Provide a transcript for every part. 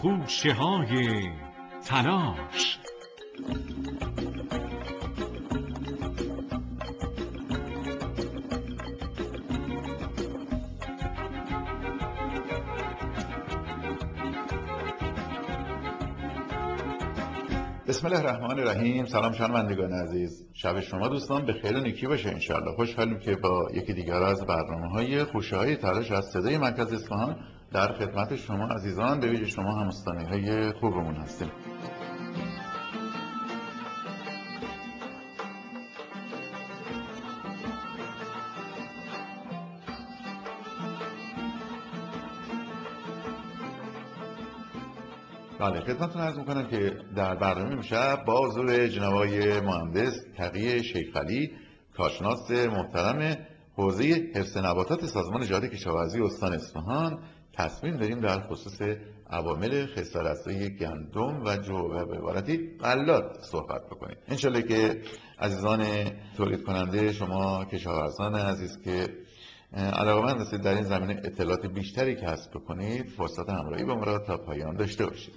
خوشه های تلاش. بسم الله الرحمن الرحیم. سلام شنوندگان عزیز، شب شما دوستان به خیر و نیکی باشه انشالله. خوشحالیم که با یکی دیگر از برنامه‌های خوشه‌های تلاش از صدای مرکز اصفهان در خدمت شما عزیزان، به ویژه شما هموطن‌های خوبمون هستیم. بله، خدمتتون عرض میکنم که در برنامه امشب با حضور جناب آقای مهندس تقی شیخ علی، کارشناس محترم حوزه حفظ نباتات سازمان نژاد کشاورزی استان اصفهان، تصمیم داریم در خصوص عوامل خسارت‌زایی گندم و جو و به عبارتی غلات صحبت بکنیم. انشالله که عزیزان تولید کننده، شما کشاورزان عزیز که علاقه‌مند هستید در این زمینه اطلاعات بیشتری کسب بکنید، فرصت همراهی با ما را تا پایان داشته باشید.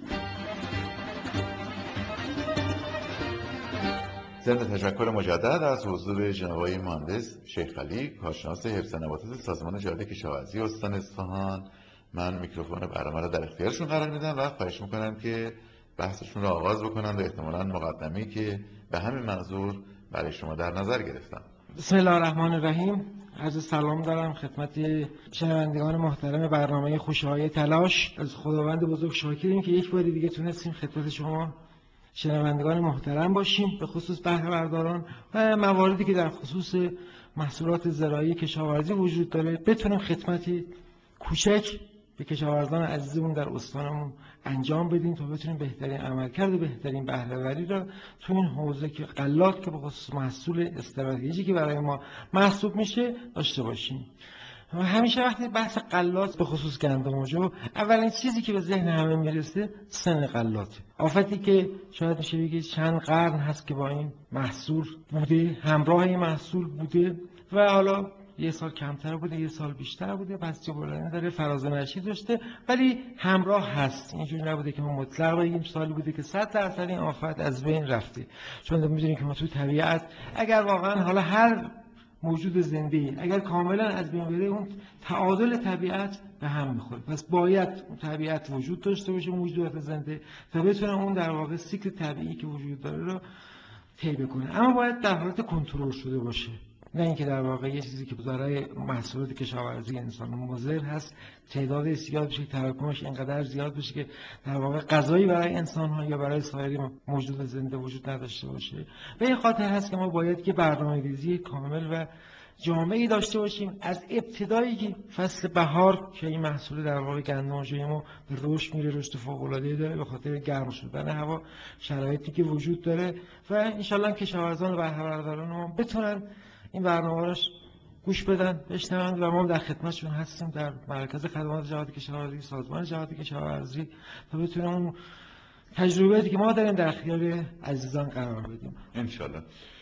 ضمن تشکر مجدد از حضور جناب آقای مهندس شیخ علی، کارشناس حفظ نباتات سازمان نژاد کشاورزی استان اصفهان، من میکروفون برنامه را در اختیارشون قرار میدم و خواهش میکنم که بحثشون را آغاز بکنند و احتمالاً مقدمه‌ای که به همین منظور برای شما در نظر گرفتم. بسم الله الرحمن الرحیم. عرض سلام دارم خدمت شنوندگان محترم برنامه خوشه‌های تلاش. از خداوند بزرگ شاکریم که یک بار دیگه تونستیم خدمت شما شنوندگان محترم باشیم، به خصوص بهره برداران و مواردی که در خصوص محصولات زراعی کشاورزی وجود داره بتونیم خدمتی کوچک به کشاورزان عزیزمون در استانمون انجام بدیم تا بتونیم بهترین عملکرد و بهترین بهره‌وری را تو این حوزه که غلات که به خصوص محصول استراتژیکی که برای ما محسوب میشه داشته باشیم. و همیشه وقتی بحث غلات به خصوص گندم و جو، اولین چیزی که به ذهن همه میرسه سن غلات، آفتی که شاید میشه بگید چند قرن هست که با این محصول بوده، همراه این محصول بوده و حالا یه سال کمتر بوده، یه سال بیشتر بوده، پس بلند داره، فراز و نشیب داشته، ولی همراه هست. اینجوری نبوده که ما مطلق بگیم سالی بوده که 100% این آفت از بین رفته. چون می‌دونیم که ما تو طبیعت اگر واقعا حالا هر موجود زنده اگر کاملا از بین بره، اون تعادل طبیعت به هم میخوره. پس باید اون طبیعت وجود داشته باشه، موجودات زنده، تا بتونه اون در واقع سیکل طبیعی که وجود داره رو طی بکنه. اما باید در حالت کنترل شده باشه، نه اینکه در واقع یه چیزی که برای محصولات کشاورزی انسان مضر هست تعداد زیاد بشه، تراکمش اینقدر زیاد بشه که در واقع غذایی برای انسان ها یا برای سایر موجود زنده وجود نداشته باشه. به این خاطر هست که ما باید که برنامه‌ریزی کامل و جامعی داشته باشیم از ابتدایی که فصل بهار که این محصول در واقع گندم و جو ما به رشد میره، رشد فوق‌العاده‌ای داره به خاطر گرم شدن هوا، شرایطی که وجود داره و انشالله کشاورزان و بهره برداران ما بتونن این برنامه رو گوش بدن، بشنوند و ما در خدمتشون هستیم در مرکز خدمات جهاد کشاورزی، سازمان جهاد کشاورزی، تا بتونیم اون تجربه‌ای که ما داریم در اختیار عزیزان قرار بدیم انشالله.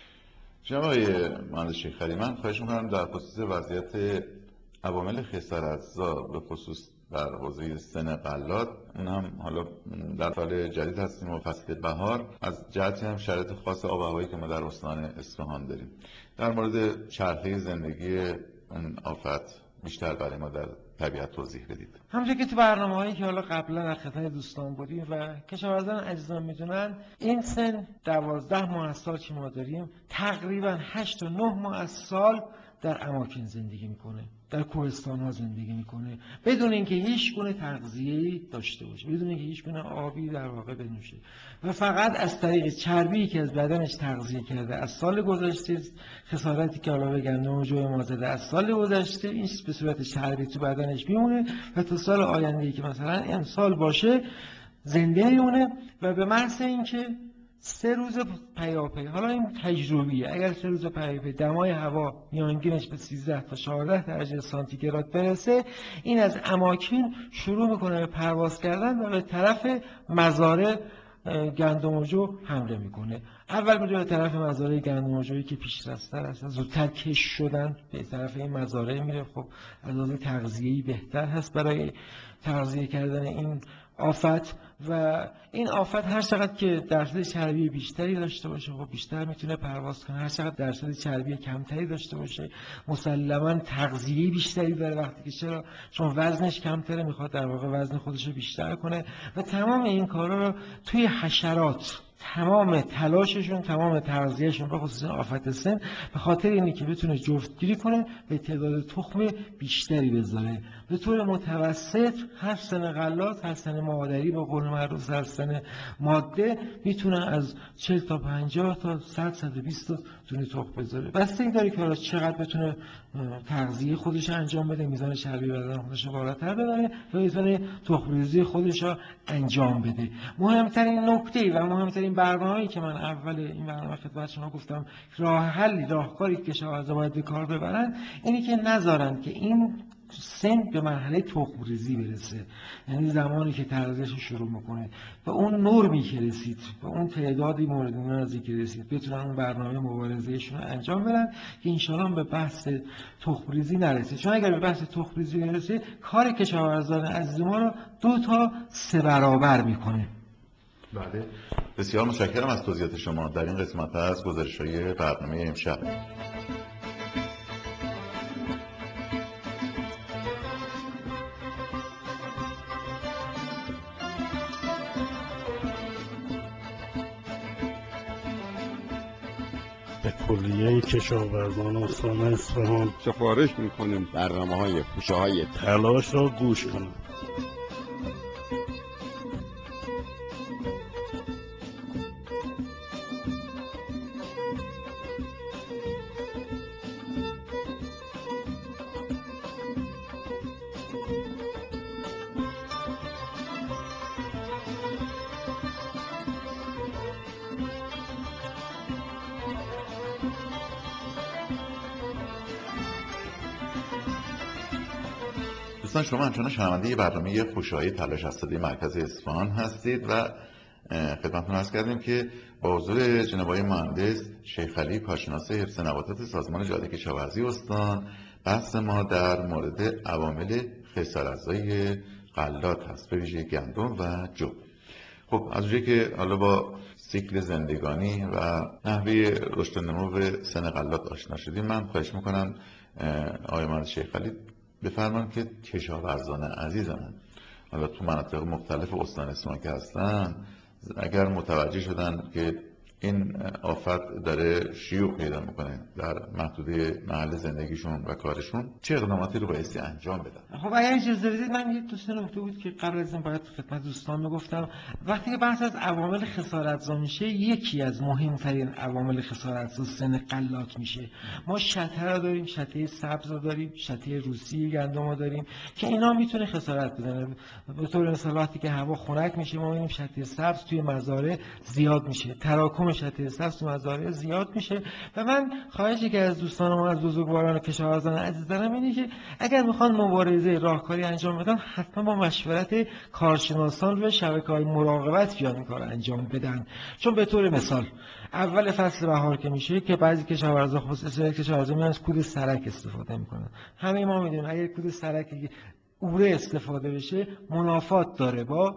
جناب آقای مهندس شیخ علی، من خواهش می‌کنم در خصوص وضعیت عوامل خسارت‌زا به خصوص در حوزه سن غلات، اون هم حالا در سال جدید هستیم و فصل بهار، از جهتی هم شرایط خاص آب و هوایی که ما در استان اصفهان داریم، در مورد چرخه زندگی اون آفت بیشتر برای ما در طبیعت توضیح بدید. همونطور که تو برنامه‌هایی که حالا قبلا در خدمت دوستان بودیم و کشاورزان عزیزان میدونن، این سن 12 ماه از سال که ما داریم تقریبا 8 تا 9 ماه از سال در اماکن زندگی میکنه، در کوهستان‌ها زندگی میکنه، بدون اینکه هیچ گونه تغذیه‌ای داشته باشه، بدون اینکه هیچ گونه آبی در واقع بنوشه و فقط از طریق چربی که از بدنش تغذیه کرده از سال گذشته، خسارتی که حالا به گندم و جو ما زده از سال گذشته، این به صورت چربی تو بدنش میمونه و تا سال آینده‌ای که مثلا امسال باشه زنده میمونه و به محض اینکه 3 روز پیاپی، حالا این تجربیه، اگر 3 روز پیاپی دمای هوا میانگینش به 13 تا 14 درجه سانتیگراد برسه، این از اماکن شروع میکنه به پرواز کردن و به طرف مزارع گندم و جو حمله میکنه. اول میره به طرف مزارع گندم و جویی که پیشرفت‌تر هستن، زودتر کش شدن، به طرف این مزارع میره. خب از لحاظ تغذیه‌ای بهتر هست برای تغذیه کردن این آفت و این آفت هر چقدر که درصد چربی بیشتری داشته باشه خب بیشتر میتونه پرواز کنه، هر چقدر درصد چربی کمتری داشته باشه مسلماً تغذیه بیشتری داره وقتی که چون وزنش کمتره میخواد در واقع وزن خودش رو بیشتر کنه و تمام این کارا رو توی حشرات تمام تلاششون تمام تغذیهشون به خصوص آفت سن به خاطر اینه که بتونه جفتگیری کنه به تعداد تخم بیشتری بذاره. به طور متوسط هر سن غلات هر سن مادری به قول معروف هر سن ماده میتونه از 40 تا 50 تا 100 120 تا تونه تخم بذاره. بستگی داره که حالا چقدر بتونه تغذیه خودش انجام بده، میزان چربی بدن خودش رو بالاتر ببره و میتونه تخم‌ریزی خودش رو انجام بده. مهمترین نکته و مهمترین برنامه‌ای که من اول این برنامه خدمت شما گفتم راهکاری که کشاورزا باید به کار ببرن اینی که نذارن که این سن به مرحله تخم‌ریزی برسه، یعنی زمانی که تغذیه‌اش شروع میکنه و اون نرمی که رسید و اون تعدادی مورد نیازی که رسید بتونن اون برنامه مبارزه‌شون رو انجام بدن که انشالله به بحث تخم‌ریزی نرسه. چون اگر به بحث تخم‌ریزی برسه کار کشاورزان عزیز ما رو 2 تا 3 برابر میکنه. بله، بسیار متشکرم از توضیحات شما در این قسمت از گزارش‌های برنامه امشب. به کلیه کشاورزان استان اصفهان سفارش میکنیم برنامه‌های پوشه‌های تلاش را گوش کنند. دوستان شما همچنان شنونده برنامه پوشه‌های تلاش از صدای مرکز اصفهان هستید و خدمتتون عرض کردیم که با حضور جناب آقای مهندس شیخ علی کارشناس حفظ نباتات سازمان جهاد کشاورزی استان بحث ما در مورد عوامل خسارت‌زای غلات هست به ویژه گندم و جو. خب از اونجایی که حالا با سیکل زندگانی و نحوه رشد و نمو سن غلات آشنا شدیم من خواهش میکنم آقای مهندس شیخ علی بفرمایید که کشاورزان عزیز من حالا تو مناطق مختلف استان اصفهان که هستن اگر متوجه شدن که این آفت داره شیوع پیدا میکنه در محدوده محل زندگیشون و کارشون چه اقداماتی رو بایستی انجام بدن؟ خب اگر اجازه بدید من یک دو سه نکته بود که قبل از این باید خدمت دوستان میگفتم. وقتی که بحث از عوامل خسارتزا میشه یکی از مهمترین عوامل خسارتزا سن غلات میشه. ما شته داریم، شته سبز داریم، شته روسی گندم داریم که اینا میتونه خسارت بزنه. به طور مثال وقتی که هوا خنک میشه ما میبینیم شته سبز توی مزارع زیاد میشه، تراکم شته سبز توی مزارع زیاد میشه و من خواهشی که از دوستان ما از بزرگواران کشاورزان عزیز دارم اینه که اگر میخوان مبارزه راهکاری انجام بدن حتما با مشورت کارشناسان روی شبکه‌های مراقبت بیان این کار انجام بدن. چون به طور مثال اول فصل بهار که میشه که بعضی کشاورزا خصوصا کشاورزا میان از کود سرک استفاده میکنن. همه ما میدونیم اگر کود سرک اوره استفاده بشه منافات داره با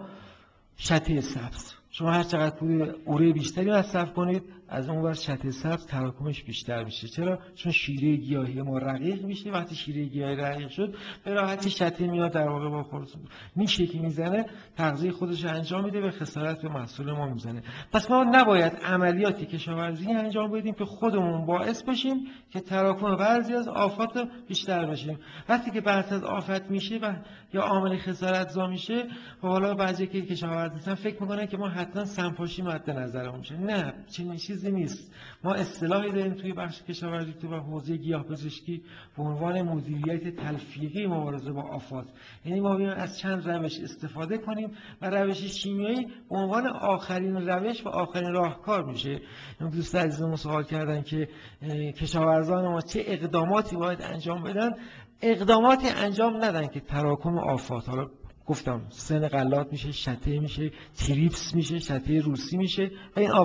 شته سبز. شما هر چقدر پول اوره بیشتری مصرف کنید از اون ور شته سبز تراکمش بیشتر میشه. چرا؟ چون شیره گیاهی ما رقیق میشه. وقتی شیره گیاهی رقیق شد به راحتی شته میاد در واقع با خورد میشه که میزنه تغذیه خودش رو انجام میده و خسارت به محصول ما میزنه. پس ما نباید عملیاتی کشاورزی انجام بدیم که خودمون باعث بشیم که تراکم بعضی از آفات رو بیشتر بشیم. وقتی که بحث از آفت میشه و یا عامل خسارتزا میشه حالا بعضی که کشاورزان فکر میکنن که ما حتما سمپاشی مد نظرمون میشه. نه، چنین چیزی نیست. ما اصطلاحی داریم توی بخش کشاورزی تو و حوزه گیاه‌پزشکی به عنوان مدیریت تلفیقی مبارزه با آفات. یعنی ما بیایم از چند روش استفاده کنیم و روش شیمیایی به عنوان آخرین روش و آخرین راهکار میشه. دوست عزیزمون سوال کردن که کشاورزان ما چه اقداماتی باید انجام بدن. اقداماتی انجام ندن که تراکم آفات، حالا گفتم سن غلات میشه، شته میشه، تریپس میشه، شته روسی میشه و این